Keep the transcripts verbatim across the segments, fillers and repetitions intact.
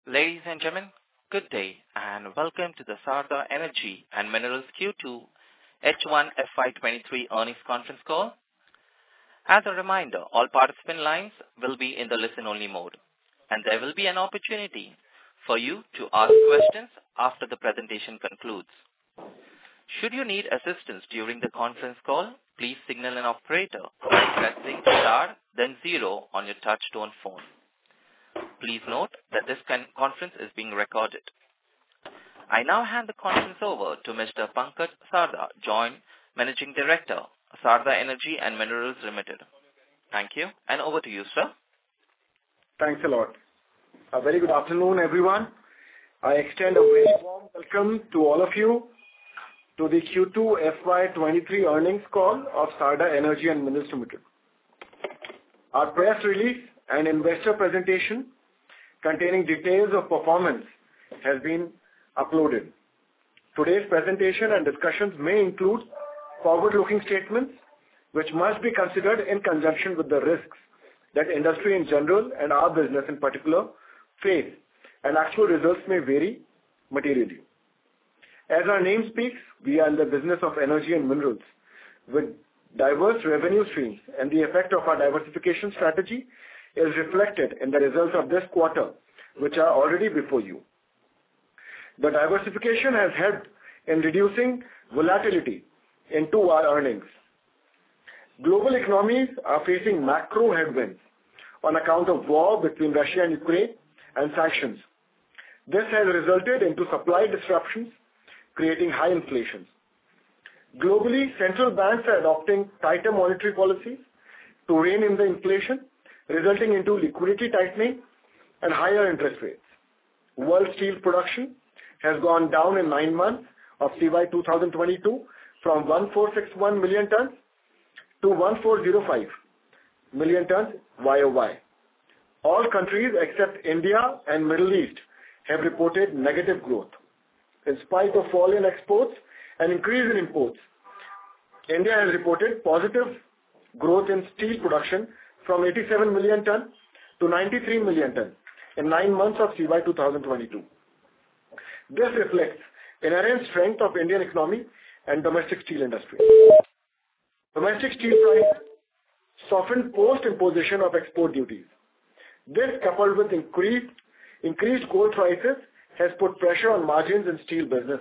Ladies and gentlemen, good day, and welcome to the Sarda Energy and Minerals Q two H one F Y twenty-three earnings conference call. As a reminder, all participant lines will be in the listen-only mode, and there will be an opportunity for you to ask questions after the presentation concludes. Should you need assistance during the conference call, please signal an operator by pressing star then zero on your touch-tone phone. Please note that this con- conference is being recorded. I now hand the conference over to Mister Pankaj Sarda, Joint Managing Director, Sarda Energy and Minerals Limited. Thank you, and over to you, sir. Thanks a lot. A very good afternoon, everyone. I extend a very warm welcome to all of you to the Q two F Y twenty-three earnings call of Sarda Energy and Minerals Limited. Our press release and investor presentation containing details of performance has been uploaded. Today's presentation and discussions may include forward-looking statements which must be considered in conjunction with the risks that industry in general and our business in particular face, and actual results may vary materially. As our name speaks, we are in the business of energy and minerals with diverse revenue streams, and the effect of our diversification strategy is reflected in the results of this quarter, which are already before you. The diversification has helped in reducing volatility into our earnings. Global economies are facing macro headwinds on account of war between Russia and Ukraine and sanctions. This has resulted into supply disruptions, creating high inflation. Globally, central banks are adopting tighter monetary policies to rein in the inflation, resulting into liquidity tightening and higher interest rates. World steel production has gone down in nine months of C Y twenty twenty-two from one thousand four hundred sixty-one million tons to one thousand four hundred five million tons Y O Y. All countries except India and Middle East have reported negative growth. In spite of fall in exports and increase in imports, India has reported positive growth in steel production from eighty-seven million tons to ninety-three million tons in nine months of C Y twenty twenty-two. This reflects inherent strength of Indian economy and domestic steel industry. Domestic steel prices softened post-imposition of export duties. This, coupled with increased, increased coal prices, has put pressure on margins in steel business.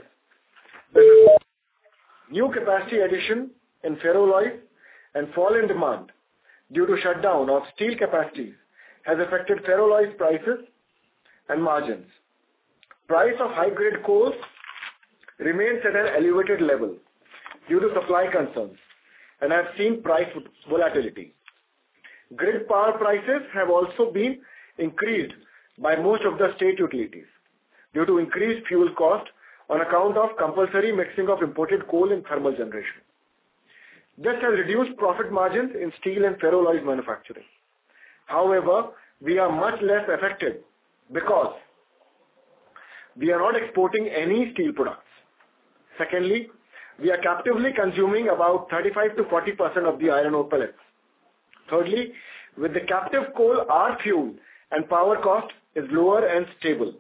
New capacity addition in ferroalloy and fall in demand due to shutdown of steel capacities has affected ferroalloy prices and margins. Price of high-grade coals remains at an elevated level due to supply concerns and have seen price volatility. Grid power prices have also been increased by most of the state utilities due to increased fuel cost on account of compulsory mixing of imported coal in thermal generation. This has reduced profit margins in steel and ferroalloy manufacturing. However, we are much less affected because we are not exporting any steel products. Secondly, we are captively consuming about thirty-five to forty percent of the iron ore pellets. Thirdly, with the captive coal, our fuel and power cost is lower and stable.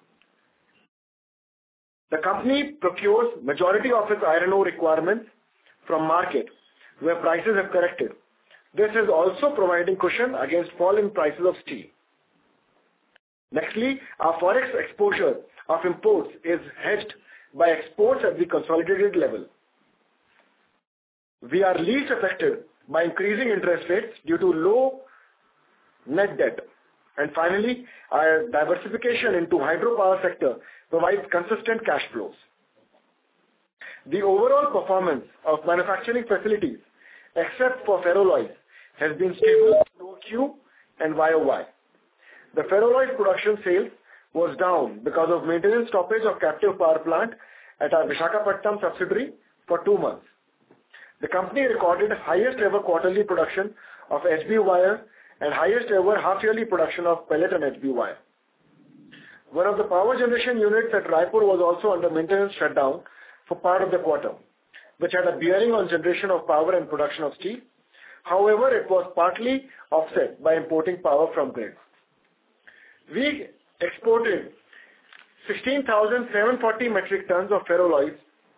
The company procures majority of its iron ore requirements from market where prices have corrected. This is also providing cushion against fall in prices of steel. Nextly, our forex exposure of imports is hedged by exports at the consolidated level. We are least affected by increasing interest rates due to low net debt. And finally, our diversification into hydropower sector provides consistent cash flows. The overall performance of manufacturing facilities, except for ferroalloys, has been stable Q O Q and Y O Y. The ferroalloy production sales was down because of maintenance stoppage of captive power plant at our Visakhapatnam subsidiary for two months. The company recorded highest ever quarterly production of H B wire and highest ever half-yearly production of pellet and H B wire. One of the power generation units at Raipur was also under maintenance shutdown for part of the quarter, which had a bearing on generation of power and production of steel. However, it was partly offset by importing power from grid. We exported sixteen thousand seven hundred forty metric tons of ferroalloys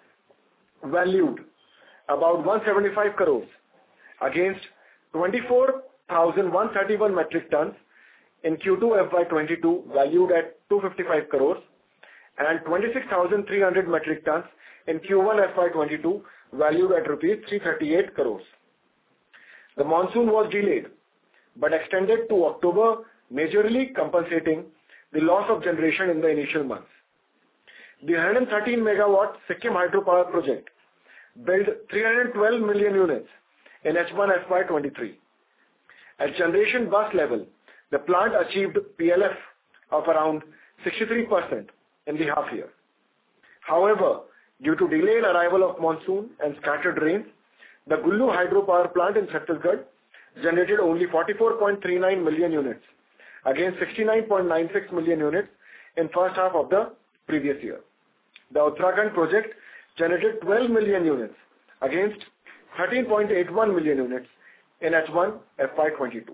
valued about one hundred seventy-five crores against twenty-four thousand one hundred thirty-one metric tons in Q two F Y twenty-two valued at two hundred fifty-five crores and twenty-six thousand three hundred metric tons in Q one F Y twenty-two valued at rupees three hundred thirty-eight crores. The monsoon was delayed but extended to October, majorly compensating the loss of generation in the initial months. The one hundred thirteen megawatt Sikkim hydropower project built three hundred twelve million units in H one F Y twenty-three. At generation bus level, the plant achieved P L F of around sixty-three percent in the half year. However, due to delayed arrival of monsoon and scattered rains, the Gullu hydropower plant in Chhattisgarh generated only forty-four point three nine million units against sixty-nine point nine six million units in first half of the previous year. The Uttarakhand project generated twelve million units against thirteen point eight one million units in H one F Y twenty-two.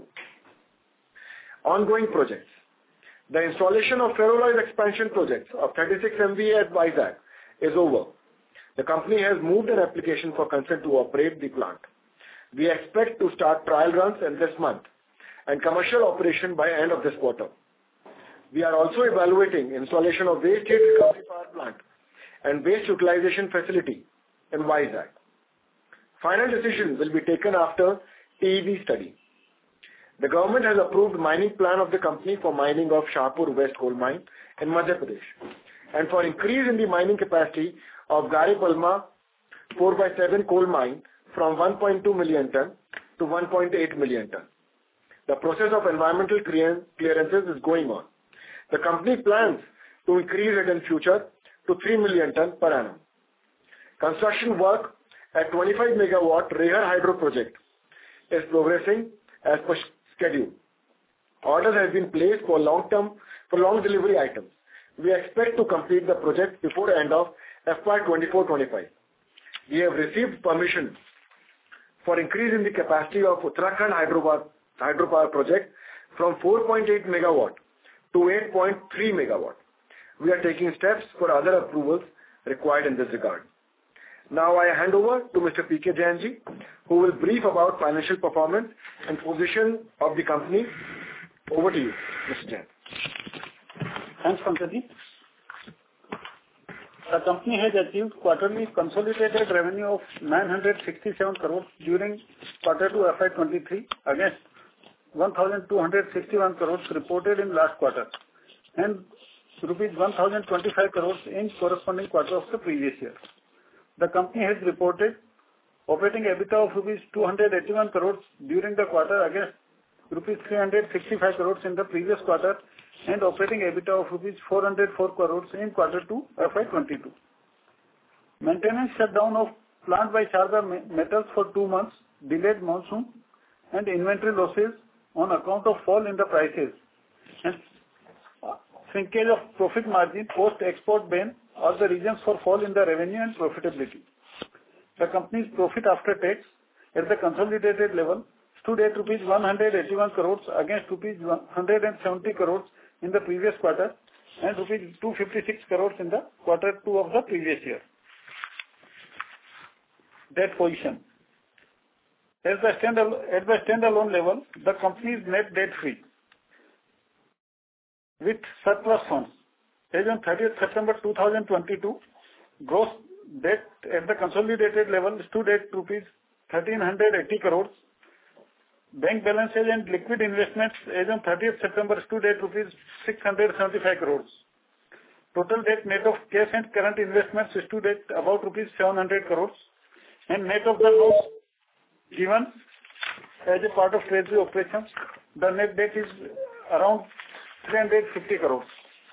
Ongoing projects. The installation of ferroalloys expansion projects of thirty-six M V A at Vizag is over. The company has moved an application for consent to operate the plant. We expect to start trial runs in this month and commercial operation by end of this quarter. We are also evaluating installation of waste heat recovery power plant and waste utilization facility in Vizag. Final decision will be taken after T E V study. The government has approved mining plan of the company for mining of Shahpur West coal mine in Madhya Pradesh and for increase in the mining capacity of Gare Palma four by seven coal mine from one point two million ton to one point eight million ton. The process of environmental clearances is going on. The company plans to increase it in future to three million ton per annum. Construction work at twenty-five megawatt Rehar Hydro project is progressing as per schedule. Orders have been placed for long-term, for long delivery items. We expect to complete the project before end of F Y twenty-four twenty-five. We have received permission for increase in the capacity of Uttarakhand hydropower, hydropower project from four point eight megawatt to eight point three megawatt. We are taking steps for other approvals required in this regard. Now I hand over to Mister P K Jain ji, who will brief about financial performance and position of the company. Over to you, Mister Jain. Thanks, Pankaj ji. The company has achieved quarterly consolidated revenue of nine hundred sixty-seven crores during quarter two F Y twenty-three against one thousand two hundred sixty-one crores reported in last quarter and rupees one thousand twenty-five crores in corresponding quarter of the previous year. The company has reported operating EBITDA of rupees two hundred eighty-one crores during the quarter against rupees three hundred sixty-five crores in the previous quarter and operating EBITDA of rupees four hundred four crores in quarter two F Y twenty-two. Maintenance shutdown of plant by Sharda Metals for two months, delayed monsoon and inventory losses on account of fall in the prices and shrinkage of profit margin post export ban are the reasons for fall in the revenue and profitability. The company's profit after tax at the consolidated level stood at rupees one hundred eighty-one crores against rupees one hundred seventy crores in the previous quarter and rupees two hundred fifty-six crores in the quarter two of the previous year. Debt position. As the standalone, at the standalone level, the company is net debt free with surplus funds. As on thirtieth September two thousand twenty-two, gross debt at the consolidated level stood at rupees one thousand three hundred eighty crores. Bank balances and liquid investments as on thirtieth September stood at rupees six hundred seventy-five crores. Total debt net of cash and current investments stood at about rupees seven hundred crores and net of the loans given as a part of treasury operations, the net debt is around three hundred fifty crores.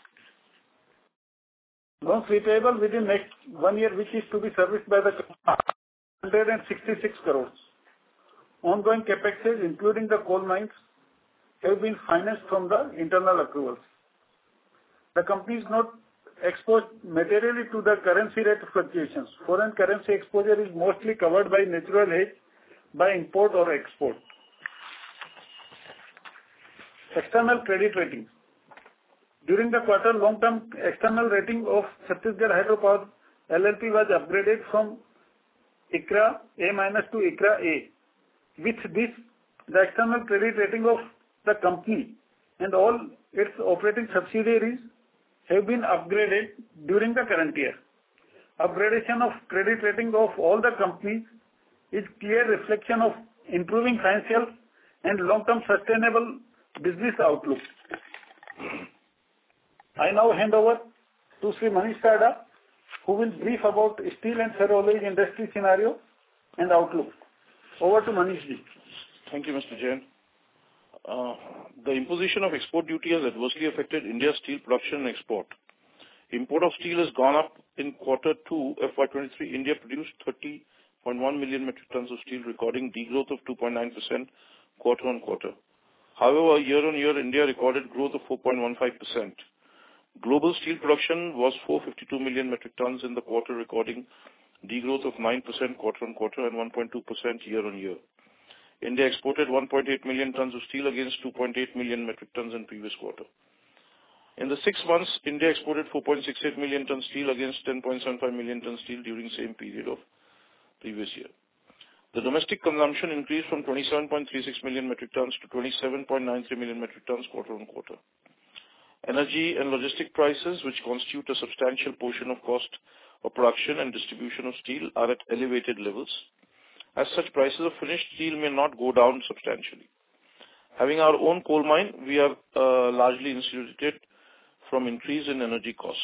Loans repayable within next one year, which is to be serviced by the one hundred sixty-six crores. Ongoing capexes, including the coal mines, have been financed from the internal accruals. The company is not exposed materially to the currency rate fluctuations. Foreign currency exposure is mostly covered by natural hedge by import or export. External credit ratings. During the quarter, long-term external rating of Chhattisgarh Hydropower L L P was upgraded from ICRA A- to ICRA A. With this, the external credit rating of the company and all its operating subsidiaries have been upgraded during the current year. Upgradation of credit rating of all the companies is clear reflection of improving financial and long-term sustainable business outlook. I now hand over to Shri Manish Sarda, who will brief about steel and ferroalloy industry scenario and outlook. Over to Manish ji. Thank you, Mister Jain. Uh, the imposition of export duty has adversely affected India's steel production and export. Import of steel has gone up in quarter two F Y twenty-three. India produced thirty point one million metric tons of steel, recording degrowth of two point nine percent quarter on quarter. However, year on year, India recorded growth of four point one five percent. Global steel production was four hundred fifty-two million metric tons in the quarter, recording degrowth of nine percent quarter on quarter and one point two percent year on year. India exported one point eight million tons of steel against two point eight million metric tons in previous quarter. In the six months, India exported four point six eight million tons steel against ten point seven five million tons steel during the same period of previous year. The domestic consumption increased from twenty-seven point three six million metric tons to twenty-seven point nine three million metric tons quarter on quarter. Energy and logistic prices, which constitute a substantial portion of cost of production and distribution of steel, are at elevated levels. As such, prices of finished steel may not go down substantially. Having our own coal mine, we are uh, largely insulated from increase in energy costs.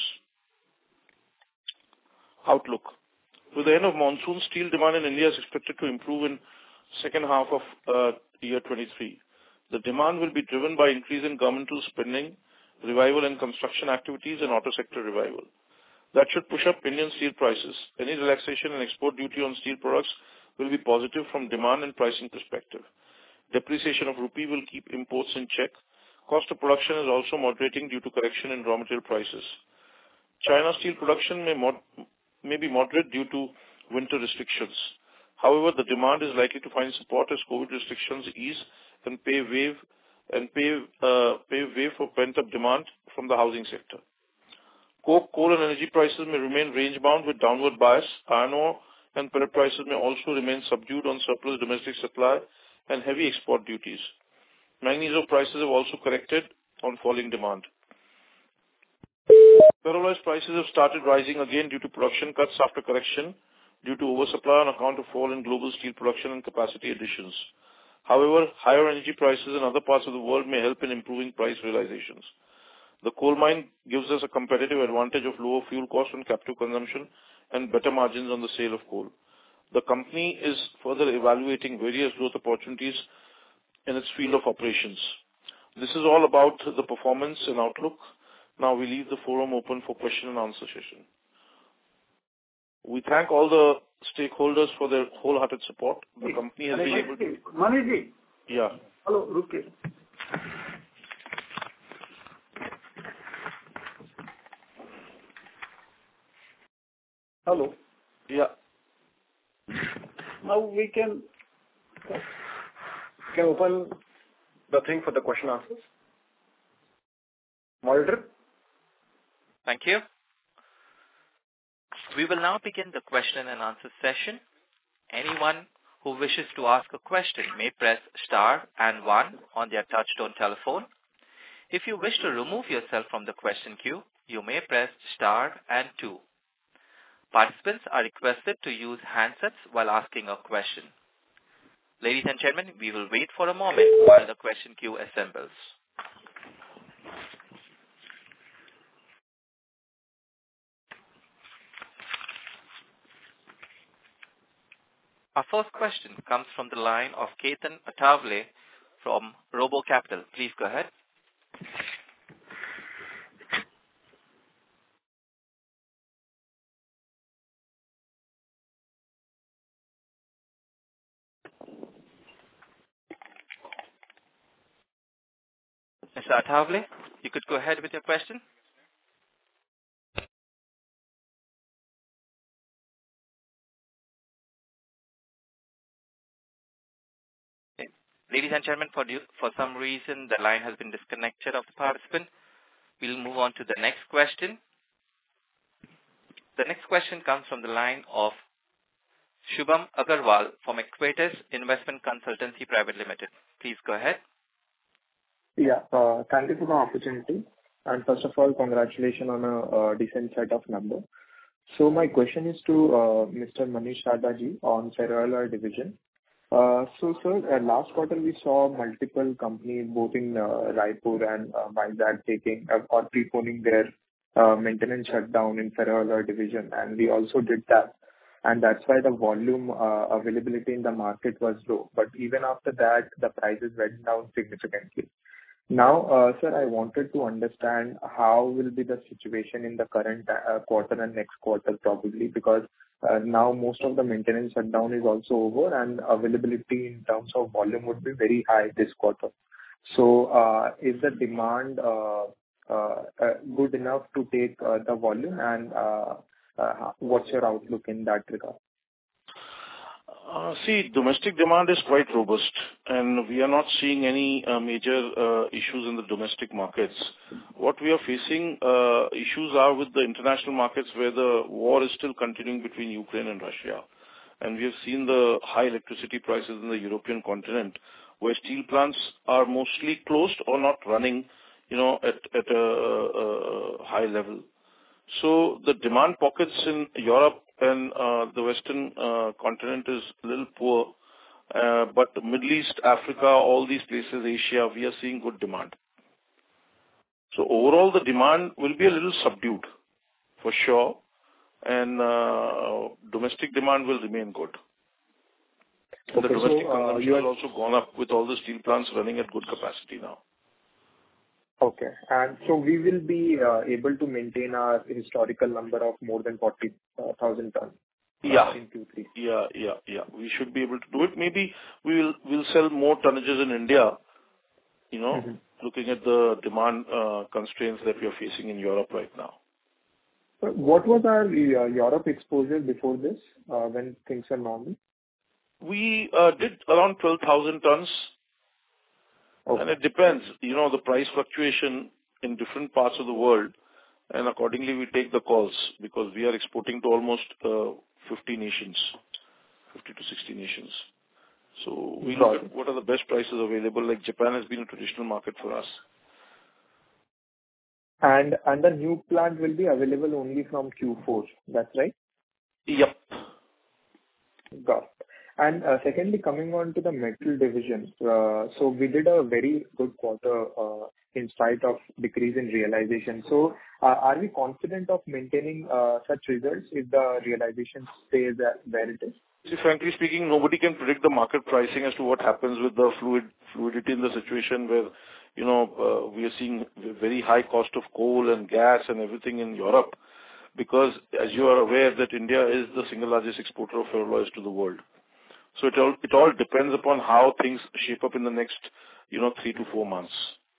Outlook. With the end of monsoon, steel demand in India is expected to improve in second half of uh, year twenty-three. The demand will be driven by increase in governmental spending, revival in construction activities, and auto sector revival. That should push up Indian steel prices. Any relaxation in export duty on steel products will be positive from demand and pricing perspective. Depreciation of rupee will keep imports in check. Cost of production is also moderating due to correction in raw material prices. China steel production may, mod- may be moderate due to winter restrictions. However, the demand is likely to find support as COVID restrictions ease and pave wave and pave, uh, pave way for pent-up demand from the housing sector. Coke, coal and energy prices may remain range-bound with downward bias. Iron ore and pellet prices may also remain subdued on surplus domestic supply and heavy export duties. Manganese ore prices have also corrected on falling demand. Ferroalloys prices have started rising again due to production cuts after correction due to oversupply on account of fall in global steel production and capacity additions. However, higher energy prices in other parts of the world may help in improving price realizations. The coal mine gives us a competitive advantage of lower fuel costs on captive consumption and better margins on the sale of coal. The company is further evaluating various growth opportunities in its field of operations. This is all about the performance and outlook. Now we leave the forum open for question and answer session. We thank all the stakeholders for their wholehearted support. The company has been able to... Maniji. Yeah. Hello, Ruki. Hello. Yeah. Now we can... Can open the thing for the question answers. Moderator. Thank you. We will now begin the question and answer session. Anyone who wishes to ask a question may press star and one on their touchtone telephone. If you wish to remove yourself from the question queue, you may press star and two. Participants are requested to use handsets while asking a question. Ladies and gentlemen, we will wait for a moment while the question queue assembles. Our first question comes from the line of Ketan Athavale from Robo Capital. Please go ahead. Mister Athavale, you could go ahead with your question. Ladies and gentlemen, for, you, for some reason, the line has been disconnected of the participant. We'll move on to the next question. The next question comes from the line of Shubham Agarwal from Equatus Investment Consultancy Private Limited. Please go ahead. Yeah, uh, thank you for the opportunity. And first of all, congratulations on a uh, decent set of numbers. So my question is to uh, Mister Manish Sarda ji on Ferroalloy division. Uh, so, sir, uh, last quarter we saw multiple companies, both in uh, Raipur and uh, Vizag, taking uh, or preponing their uh, maintenance shutdown in Ferroalloy division, and we also did that. And that's why the volume uh, availability in the market was low. But even after that, the prices went down significantly. Now, uh, sir, I wanted to understand how will be the situation in the current uh, quarter and next quarter probably, because uh, now most of the maintenance shutdown is also over and availability in terms of volume would be very high this quarter. So, uh, is the demand uh, uh, uh, good enough to take uh, the volume, and uh, uh, what's your outlook in that regard? Uh, see, domestic demand is quite robust, and we are not seeing any uh, major uh, issues in the domestic markets. What we are facing uh, issues are with the international markets, where the war is still continuing between Ukraine and Russia. And we have seen the high electricity prices in the European continent, where steel plants are mostly closed or not running, you know, at, at a, a high level. So the demand pockets in Europe and uh, the Western uh, continent is a little poor, uh, but the Middle East, Africa, all these places, Asia, we are seeing good demand. So overall, the demand will be a little subdued, for sure, and uh, domestic demand will remain good. And Okay, the domestic so, uh, consumption has also gone up with all the steel plants running at good capacity now. Okay. And so we will be uh, able to maintain our historical number of more than forty thousand tons uh, yeah. in Q three. Yeah, yeah, yeah. We should be able to do it. Maybe we will we'll sell more tonnages in India, you know, mm-hmm. looking at the demand uh, constraints that we are facing in Europe right now. What was our uh, Europe exposure before this, uh, when things are normal? We uh, did around twelve thousand tons. Okay. And it depends, you know, the price fluctuation in different parts of the world, and accordingly we take the calls, because we are exporting to almost uh, fifty nations, fifty to sixty nations. So we look at what are the best prices available. Like Japan has been a traditional market for us. And and the new plant will be available only from Q four, that's right? Yep. Got it. And uh, secondly, coming on to the metal division, uh, so we did a very good quarter uh, in spite of decrease in realization. So uh, are we confident of maintaining uh, such results if the realization stays where it is? See, frankly speaking, nobody can predict the market pricing as to what happens with the fluid fluidity in the situation where, you know, uh, we are seeing very high cost of coal and gas and everything in Europe, because as you are aware that India is the single largest exporter of ferroalloys to the world. So it all, it all depends upon how things shape up in the next, you know, three to four months.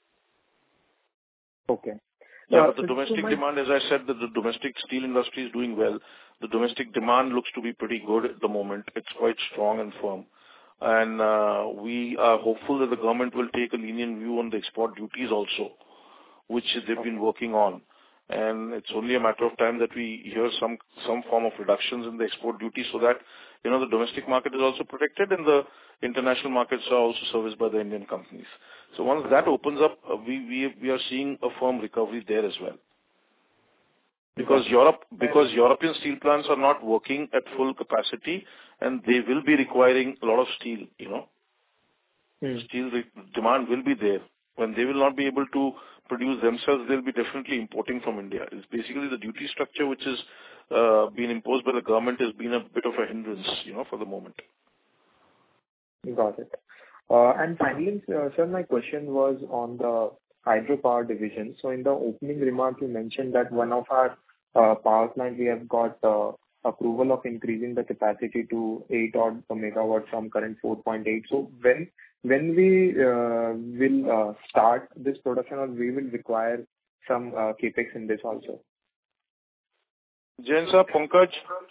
Okay. Yeah, uh, but the domestic so my... demand, as I said, that the domestic steel industry is doing well. The domestic demand looks to be pretty good at the moment. It's quite strong and firm. And uh, we are hopeful that the government will take a lenient view on the export duties also, which they've okay. been working on. And it's only a matter of time that we hear some some form of reductions in the export duty, so that, you know, the domestic market is also protected and the international markets are also serviced by the Indian companies. So once that opens up, uh, we, we we are seeing a firm recovery there as well. Because Europe, because European steel plants are not working at full capacity, and they will be requiring a lot of steel, you know. Mm. Steel re- demand will be there. When they will not be able to produce themselves, they'll be definitely importing from India. It's basically the duty structure which is uh, being imposed by the government has been a bit of a hindrance, you know, for the moment. Got it. Uh, and finally, uh, sir, my question was on the hydropower division. So in the opening remark, you mentioned that one of our uh, power plant, we have got uh, approval of increasing the capacity to eight odd megawatt from current four point eight. So when when we uh, will uh, start this production, or we will require some uh, capex in this also? Jain sir, Pankaj.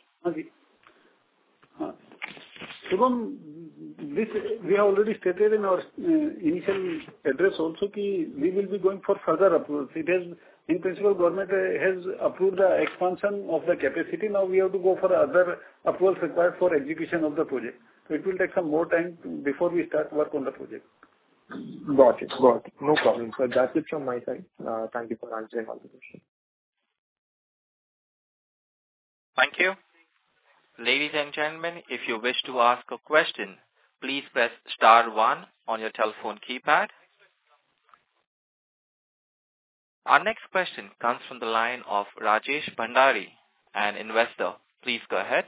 Shubham, this we have already stated in our uh, initial address also that we will be going for further approvals. It has in principle, government has approved the expansion of the capacity. Now we have to go for other approvals required for execution of the project. So it will take some more time before we start work on the project. Got it. Got it. No problem, sir. That's it from my side. Uh, Thank you for answering all the questions. Thank you. Ladies and gentlemen, if you wish to ask a question, please press star one on your telephone keypad. Our next question comes from the line of Rajesh Bhandari, an investor. Please go ahead.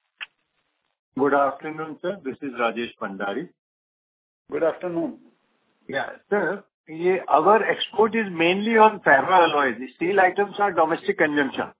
Good afternoon, sir. This is Rajesh Bhandari. Good afternoon. Yeah, sir. ये our export is mainly on ferroalloys. The steel items are domestic consumption.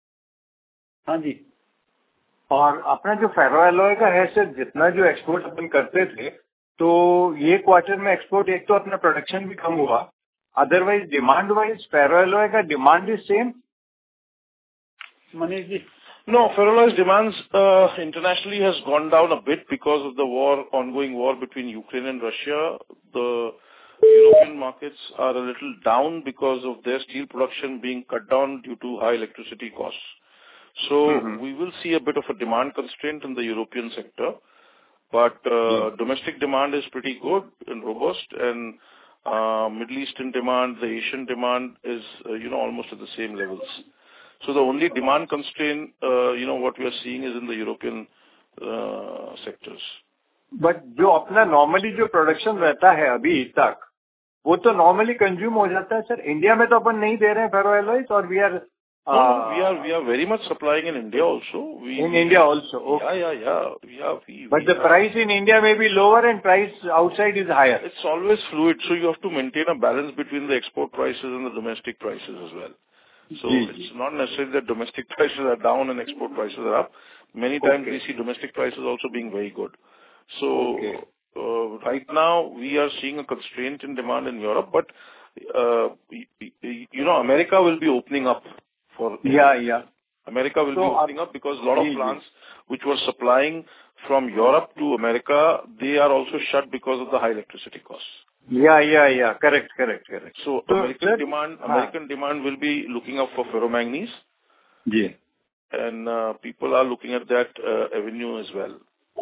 हाँ जी. और अपना जो ferroalloy का है sir, जितना जो export अपन करते थे, तो ये क्वार्टर में export एक तो अपना production भी कम हुआ. Otherwise, demand-wise, ferroalloy का demand is same. Manish ji. No, ferroalloys demands uh, internationally has gone down a bit because of the war, ongoing war between Ukraine and Russia. The European markets are a little down because of their steel production being cut down due to high electricity costs. So mm-hmm. we will see a bit of a demand constraint in the European sector, but uh, mm-hmm. domestic demand is pretty good and robust, and uh, Middle Eastern demand, the Asian demand is uh, you know almost at the same levels. So the only demand constraint, uh, you know, what we are seeing is in the European uh, sectors. But जो अपना normally जो production रहता है अभी तक, वो तो normally consume हो जाता है सर. इंडिया में तो अपन नहीं दे रहे हैं ferroalloys, और we are uh, no, we are we are very much supplying in India also. We, in India also. Okay. Yeah, yeah, yeah. yeah we, but we the are. price in India may be lower and price outside is higher. It's always fluid, so you have to maintain a balance between the export prices and the domestic prices as well. So Yes. It's not necessarily that domestic prices are down and export prices are up. Many times okay. we see domestic prices also being very good. So okay. uh, right now we are seeing a constraint in demand in Europe, but uh, you know, America will be opening up for yeah, yeah. America will so, be opening up because a lot of yes, plants which were supplying from Europe to America, they are also shut because of the high electricity costs. Yeah, yeah, yeah. Correct, correct, correct. So, so American sir, demand, हाँ. American demand will be looking up for ferromanganese. Yeah. And uh, people are looking at that uh, avenue as well.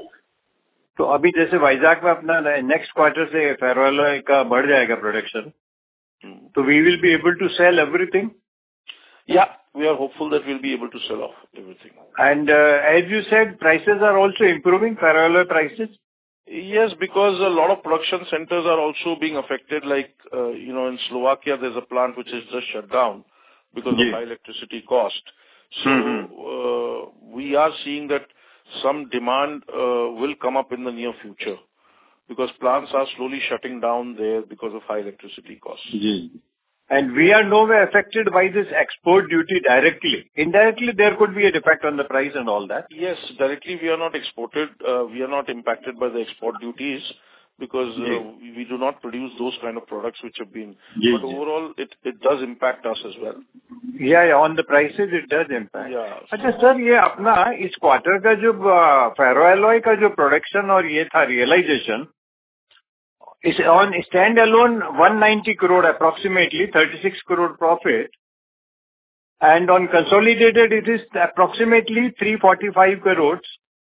तो अभी जैसे वाइजाग में अपना next quarter से फेरोअलॉय का बढ़ जाएगा प्रोडक्शन, तो we will be able to sell everything. Yeah, we are hopeful that we'll be able to sell off everything. And uh, as you said, prices are also improving, ferroalloy prices. Yes, because a lot of production centers are also being affected. Like uh, you know, in Slovakia, there's a plant which is just shut down because yeah. of high electricity cost. So mm-hmm. uh, we are seeing that some demand uh, will come up in the near future because plants are slowly shutting down there because of high electricity costs. Yeah. And we are nowhere affected by this export duty directly. Indirectly, there could be an effect on the price and all that. Yes, directly we are not exported. Uh, we are not impacted by the export duties because uh, yeah. we do not produce those kind of products which have been. Yeah, but yeah. overall, it it does impact us as well. Yeah, yeah, on the prices it does impact. Yeah. अच्छा sir, ये अपना इस quarter का जो फेरोअलॉय का जो production और ये था realization, is on stand-alone one ninety crore approximately, thirty-six crore profit, and on consolidated it is approximately three forty-five crores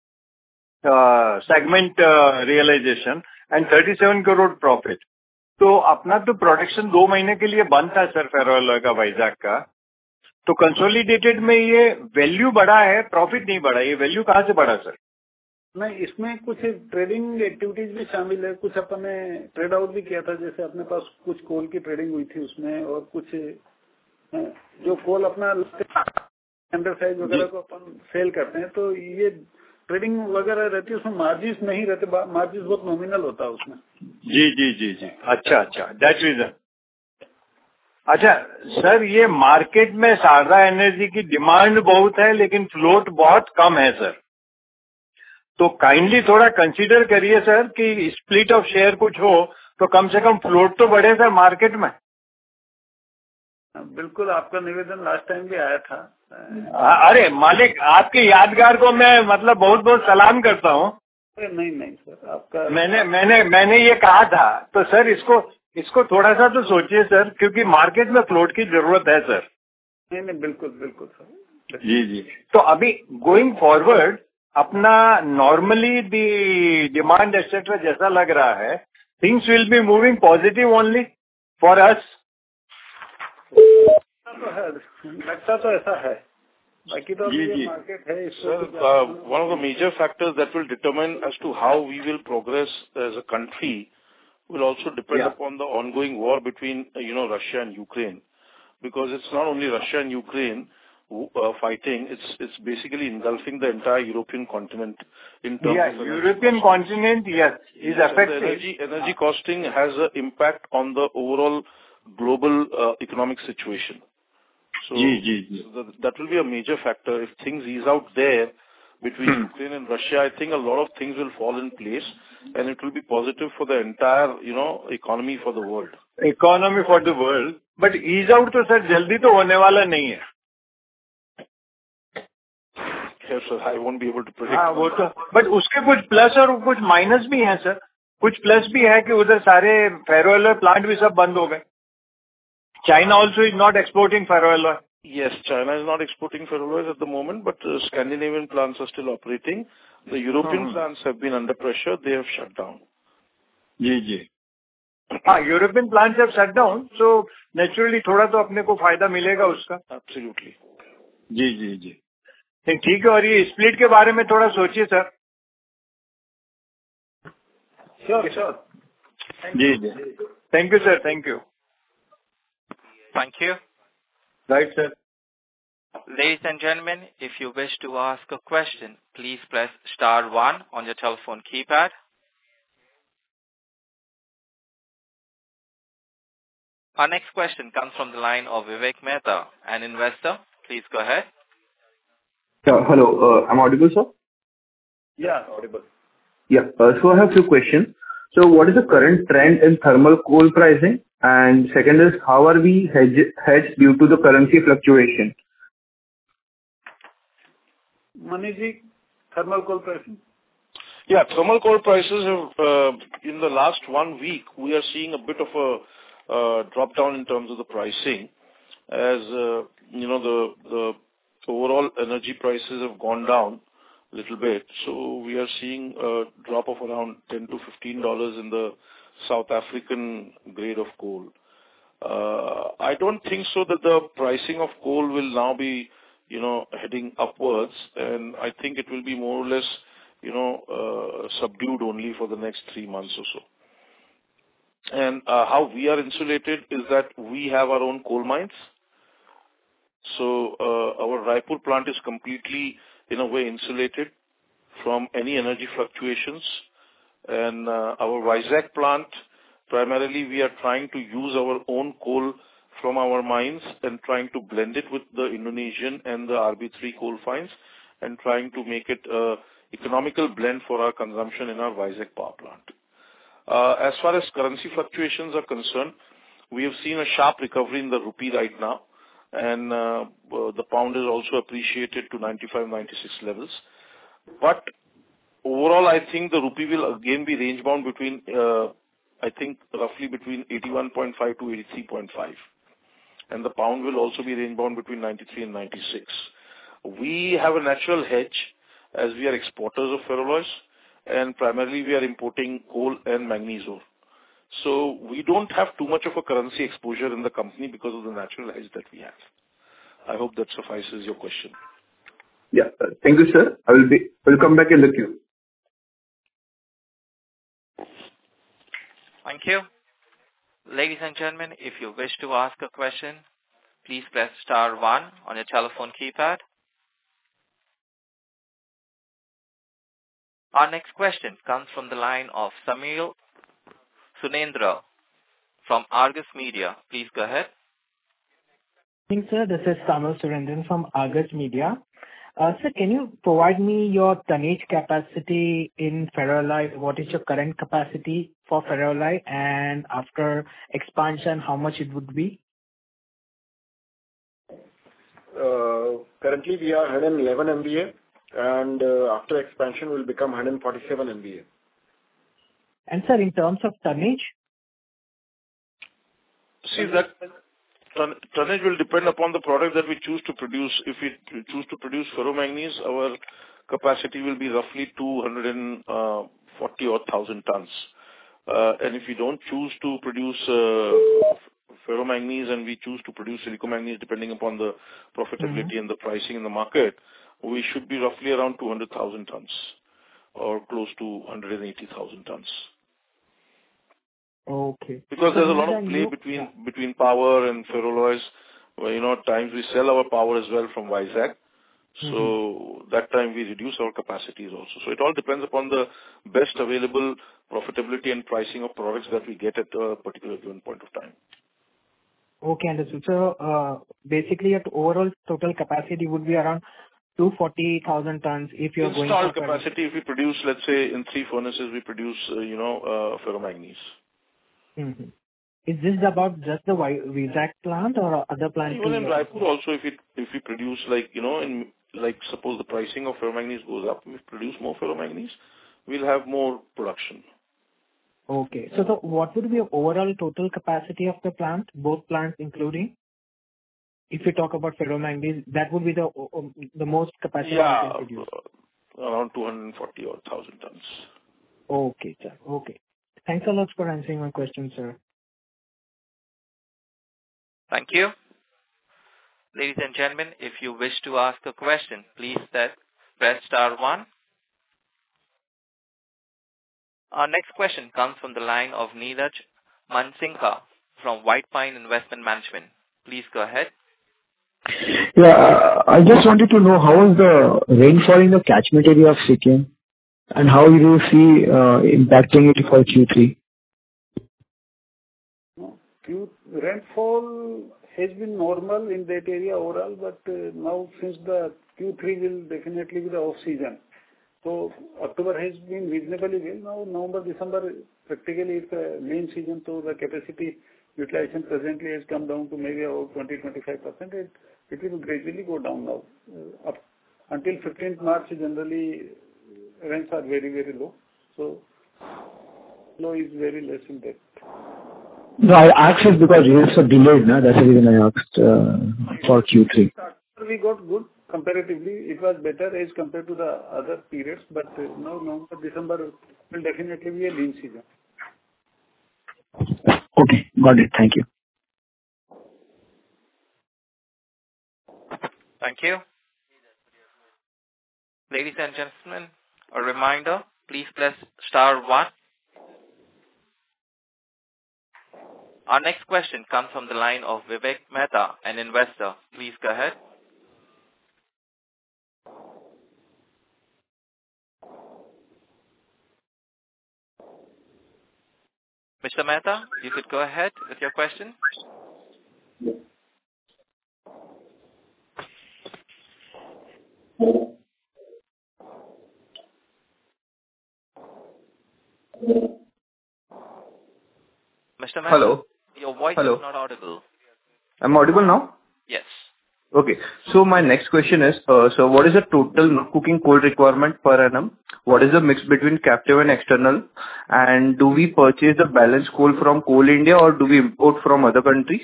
uh, segment uh, realization and thirty-seven crore profit. तो अपना तो प्रोडक्शन दो महीने के लिए बंद था सर फेरोअलॉय का वाइजाग का, तो कंसोलिडेटेड में ये वैल्यू बढ़ा है, प्रॉफिट नहीं बढ़ा. ये वैल्यू कहाँ से बढ़ा सर? नहीं, इसमें कुछ ट्रेडिंग एक्टिविटीज भी शामिल है. कुछ अपन ने ट्रेड आउट भी किया था, जैसे अपने पास कुछ कोल की ट्रेडिंग हुई थी उसमें, और कुछ जो कोल अपना अंडर साइज वगैरह को अपन सेल करते हैं, तो ये ट्रेडिंग वगैरह रहती है, उसमें मार्जिन नहीं रहते, मार्जिन बहुत नॉमिनल होता है उसमें. जी जी जी जी. अच्छा अच्छा, दैट रीजन. अच्छा सर, ये मार्केट में शारदा एनर्जी की डिमांड बहुत है लेकिन फ्लोट बहुत कम है सर, तो काइंडली थोड़ा कंसीडर करिए सर कि स्प्लिट ऑफ शेयर कुछ हो तो कम से कम फ्लोट तो बढ़े सर मार्केट में. बिल्कुल, आपका निवेदन लास्ट टाइम भी आया था. अरे मालिक, आपके यादगार को मैं मतलब बहुत बहुत सलाम करता हूँ. नहीं नहीं सर, आपका मैंने मैंने मैंने ये कहा था, तो सर इसको इसको थोड़ा सा तो सोचिए सर, क्योंकि मार्केट में फ्लोट की जरूरत है सर। नहीं नहीं बिल्कुल बिल्कुल सर। जी जी। तो अभी गोइंग फॉरवर्ड अपना नॉर्मली दी डिमांड एक्सेट्रा जैसा लग रहा है, things will be moving positive only for us. तो है, लगता तो ऐसा है, बाकी तो जी जी मार्केट है। Sir, uh, one of the major factors that will determine as to how we will progress as a country will also depend Yeah. upon the ongoing war between, uh, you know, Russia and Ukraine, because it's not only Russia and Ukraine who uh, fighting; it's it's basically engulfing the entire European continent in terms yeah, of energy European costing. continent, yes, is Yes, and affected. the energy energy costing has an impact on the overall global uh, economic situation. So, जी जी जी so that, that will be a major factor. If things ease out there between Hmm. Ukraine and Russia, I think a lot of things will fall in place, and it will be positive for the entire, you know, economy for the world. Economy for the world, but is out तो sir जल्दी तो होने वाला नहीं है। Yes, sir, I won't be able to predict. हाँ वो तो, बट उसके कुछ प्लस और कुछ माइनस भी हैं सर। कुछ प्लस भी है कि उधर सारे फेरो एलॉय प्लांट भी सब बंद हो गए। China also is not exporting ferro alloy. Yes, China is not exporting ferroalloys at the moment, but uh, Scandinavian plants are still operating. The European Hmm. plants have been under pressure. They have shut down. जी जी हाँ, European plant जब shut down तो naturally थोड़ा तो अपने को फायदा मिलेगा उसका। Absolutely. जी जी जी ठीक है। और ये स्प्लिट के बारे में थोड़ा सोचिए सर। Sure sure. जी जी thank you sir, thank you. Thank you. Right sir. Ladies and gentlemen, if you wish to ask a question, please press star one on your telephone keypad. Our next question comes from the line of Vivek Mehta, an investor. Please go ahead. Yeah, hello. Uh, I'm audible, sir? Yeah, audible. Yeah. Uh, so I have two questions. So what is the current trend in thermal coal pricing? And second is, how are we hedge, hedged due to the currency fluctuation? Manish ji, thermal coal pricing. Yeah, thermal coal prices have, uh, in the last one week, we are seeing a bit of a uh, drop down in terms of the pricing, as, uh, you know, the, the overall energy prices have gone down a little bit. So we are seeing a drop of around ten to fifteen dollars in the South African grade of coal. Uh, I don't think so that the pricing of coal will now be, you know, heading upwards, and I think it will be more or less, you know, uh, subdued only for the next three months or so. And uh, how we are insulated is that we have our own coal mines. So uh, our Raipur plant is completely, in a way, insulated from any energy fluctuations. And uh, our Vizag plant, primarily we are trying to use our own coal from our mines and trying to blend it with the Indonesian and the R B three coal finds and trying to make it a economical blend for our consumption in our Vizag power plant. Uh, as far as currency fluctuations are concerned, we have seen a sharp recovery in the rupee right now, and uh, uh, the pound is also appreciated to ninety-five, ninety-six levels. But overall, I think the rupee will again be range bound between, uh, I think, roughly between eighty-one point five to eighty-three point five. And the pound will also be range bound between ninety-three and ninety-six. We have a natural hedge as we are exporters of ferroalloys, and primarily we are importing coal and manganese ore. So we don't have too much of a currency exposure in the company because of the natural hedge that we have. I hope that suffices your question. Yeah. Uh, thank you, sir. I will be. Will come back in the queue. Thank you. Ladies and gentlemen, if you wish to ask a question, please press star one on your telephone keypad. Our next question comes from the line of Samir Sunendra from Argus Media. Please go ahead. Good evening, sir. This is Samir Surendran from Argus Media. Uh, sir, can you provide me your tonnage capacity in ferroalloy? What is your current capacity for ferroalloy, and after expansion, how much it would be? Uh, currently, we are one hundred eleven M V A, and uh, after expansion, will become one hundred forty-seven M V A. And sir, in terms of tonnage? See, that tonnage will depend upon the product that we choose to produce. If we choose to produce ferromanganese, our capacity will be roughly two hundred forty odd thousand tons. Uh, and if we don't choose to produce uh, ferromanganese and we choose to produce silicomanganese, depending upon the profitability mm-hmm. and the pricing in the market, we should be roughly around two hundred thousand tons or close to one hundred eighty thousand tons. Okay. Because so there's a lot of play between yeah. between power and ferroalloys. Well, you know, at times we sell our power as well from Vizag. So mm-hmm. that time we reduce our capacities also. So it all depends upon the best available profitability and pricing of products that we get at a particular given point of time. Okay, understood. So uh, basically, your overall total capacity would be around two hundred forty thousand tons if you're Installed going to... Installed capacity, if we produce, let's say, in three furnaces, we produce, uh, you know, uh, ferromanganese. Mm-hmm. Is this about just the Vizag plant or other plants? Even in Raipur also, if we, if we produce, like, you know, in like suppose the pricing of ferromanganese goes up, we produce more ferromanganese, we'll have more production. Okay. So the, what would be your overall total capacity of the plant, both plants including? If you talk about ferromanganese, that would be the the most capacity yeah, you can produce. Uh, around two hundred forty odd thousand tons. Okay, sir. Okay. Thanks a lot for answering my question, sir. Thank you. Ladies and gentlemen, if you wish to ask a question, please press star one. Our next question comes from the line of Neeraj Mansinka from White Pine Investment Management. Please go ahead. Yeah, I just wanted to know how is the rainfall in the catchment area of Sikkim and how you will see uh, impacting it for Q three? Q, rainfall has been normal in that area overall, but uh, now since the Q three will definitely be the off season. So October has been reasonably well. Now November, December practically it's a main season, so the capacity utilization presently has come down to maybe about twenty to twenty-five percent. It, it will gradually go down now. Uh, up until fifteenth March, generally rains are very, very low. So flow is very less in that. No, I asked it because rains are delayed, na? That's the reason I asked uh, for Q three. We got good comparatively. It was better as compared to the other periods, but uh, now November, December will definitely be a lean season. Okay, got it. Thank you. Thank you. Ladies and gentlemen, a reminder, please press star one. Our next question comes from the line of Vivek Mehta, an investor. Please go ahead. Mister Mehta, you could go ahead with your question. Mister Mehta, hello. Your voice hello. is not audible. I'm audible now? Yes. Okay. So my next question is, uh, so what is the total cooking coal requirement per annum? What is the mix between captive and external? And do we purchase the balanced coal from Coal India or do we import from other countries?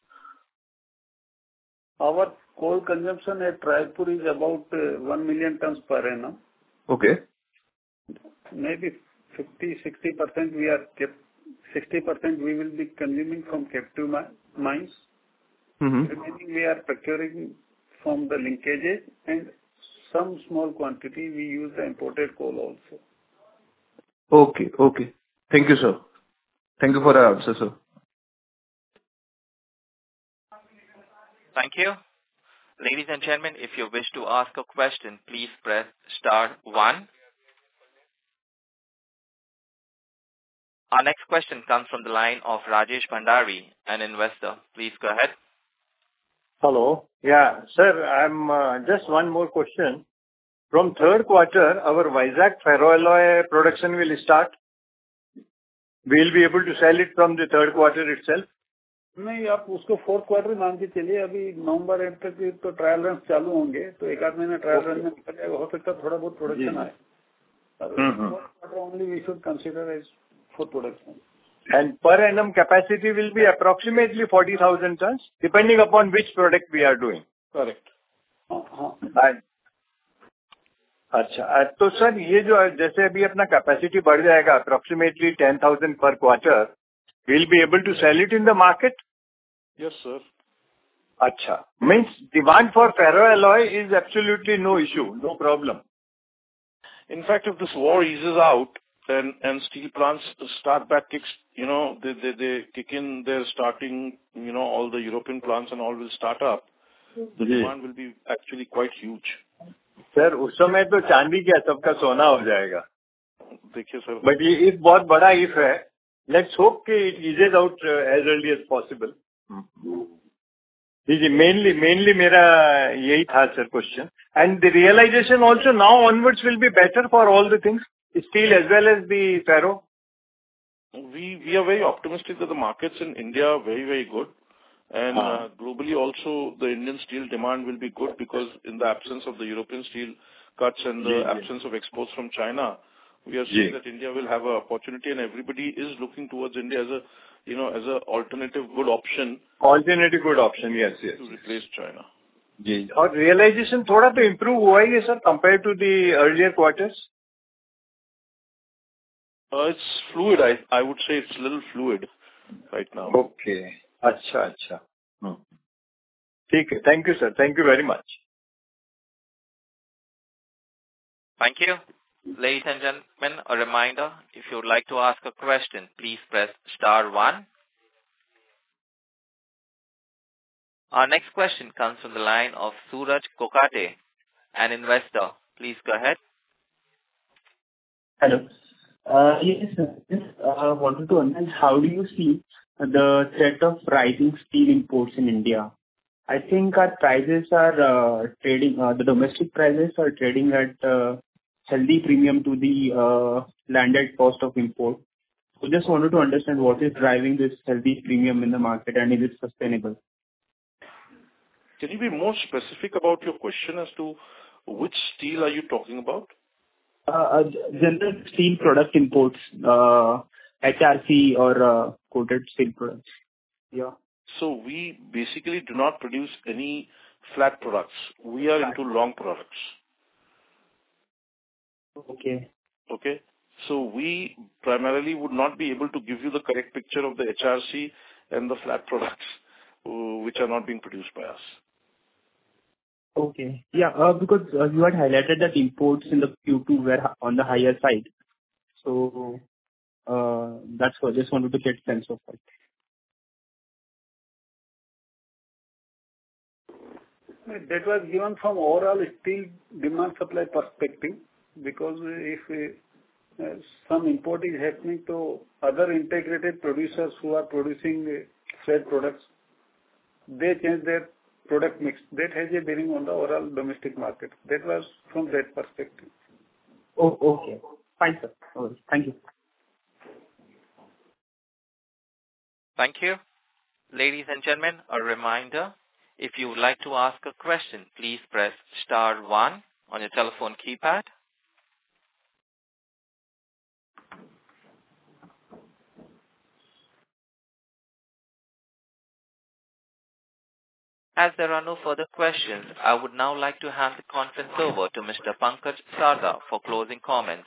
Our coal consumption at Raipur is about uh, one million tons per annum. Okay. Maybe fifty to sixty percent we are kept, sixty percent we will be consuming from captive mines. Mm-hmm. Remaining we are procuring from the linkages and some small quantity we use the imported coal also. Okay, okay. Thank you, sir. Thank you for the answer, sir. Thank you. Ladies and gentlemen, if you wish to ask a question, please press star one. Our next question comes from the line of Rajesh Bhandari, an investor. Please go ahead. Hello. Yeah, sir, I'm uh, just one more question. From third quarter, our Vizag ferroalloy production will start. We'll be able to sell it from the third quarter itself. नहीं, आप उसको fourth quarter मान के चलिए. अभी नवंबर and तक तो trial run चालू होंगे, तो एक आध महीना ट्रायल रन में निकल जाएगा. हो सकता है थोड़ा बहुत प्रोडक्शन आए. Fourth quarter only we should consider as for production. And per annum capacity will be approximately forty thousand tons, depending upon which product we are doing. Correct. And अच्छा, तो सर ये जो जैसे अभी अपना कैपेसिटी बढ़ जाएगा approximately ten thousand per quarter, we'll be able to sell it in the market? Yes, sir. अच्छा, means demand for ferroalloy is absolutely no issue, no problem. In fact, if this war eases out and and steel plants start back kicks, you know, they they they kick in, they're starting, you know, all the European plants and all will start up. The demand will be actually quite huge. Sir उस समय तो चांदी क्या सबका सोना हो जाएगा. देखिए सर. But ये एक बहुत बड़ा if है. Let's hope कि it eases out uh, as early as possible. Ji ji mainly mainly मेरा यही था sir question. And the realization also now onwards will be better for all the things, steel as well as the ferro. We we are very optimistic that the markets in India are very very good. And uh, globally also, the Indian steel demand will be good because in the absence of the European steel cuts and the yeah, absence yeah. of exports from China, we are seeing yeah. that India will have an opportunity, and everybody is looking towards India as a, you know, as a alternative good option. Alternative good option, yes, yes. To replace China. जी और realization थोड़ा तो improve हुआ ही है sir compared to the earlier quarters. Uh, it's fluid. I I would say it's a little fluid right now. Okay. अच्छा अच्छा ठीक है. Thank you sir. Thank you very much. Thank you. Ladies and gentlemen, a reminder, if you would like to ask a question, please press star one. Our next question comes from the line of Suraj Kokate, an investor. Please go ahead. Hello. Uh, yes, sir. I uh, wanted to understand how do you see the threat of rising steel imports in India? I think our prices are uh, trading, uh, the domestic prices are trading at uh, healthy premium to the uh, landed cost of import. So just wanted to understand what is driving this healthy premium in the market and is it sustainable? Can you be more specific about your question as to which steel are you talking about? Uh, general steel product imports, uh, H R C or uh, coated steel products. Yeah. So we basically do not produce any flat products. We are into long products. Okay. Okay. So we primarily would not be able to give you the correct picture of the H R C and the flat products, uh, which are not being produced by us. Okay. Yeah, uh, because uh, you had highlighted that imports in the Q two were on the higher side. So uh, that's why I just wanted to get sense of it. That was given from overall steel demand supply perspective, because if uh, some import is happening to other integrated producers who are producing uh, flat products, they change their product mix. That has a bearing on the overall domestic market. That was from that perspective. Oh, okay. Fine, sir. Oh, thank you. Thank you. Ladies and gentlemen, a reminder, if you would like to ask a question, please press star one on your telephone keypad. As there are no further questions, I would now like to hand the conference over to Mister Pankaj Sarda for closing comments.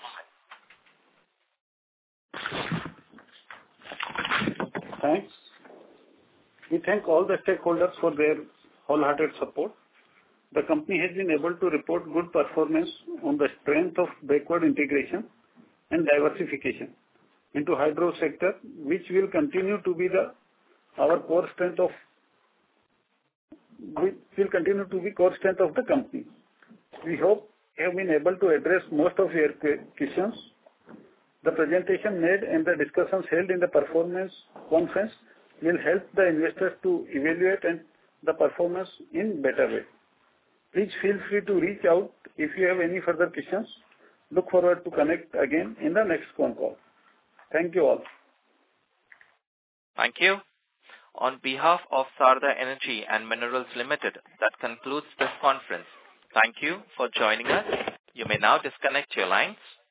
Thanks. We thank all the stakeholders for their wholehearted support. The company has been able to report good performance on the strength of backward integration and diversification into hydro sector, which will continue to be the our core strength of which will continue to be core strength of the company. We hope we have been able to address most of your questions. The presentation made and the discussions held in the performance conference will help the investors to evaluate and the performance in better way. Please feel free to reach out if you have any further questions. Look forward to connect again in the next phone call. Thank you all. Thank you. On behalf of Sarda Energy and Minerals Limited, that concludes this conference. Thank you for joining us. You may now disconnect your lines.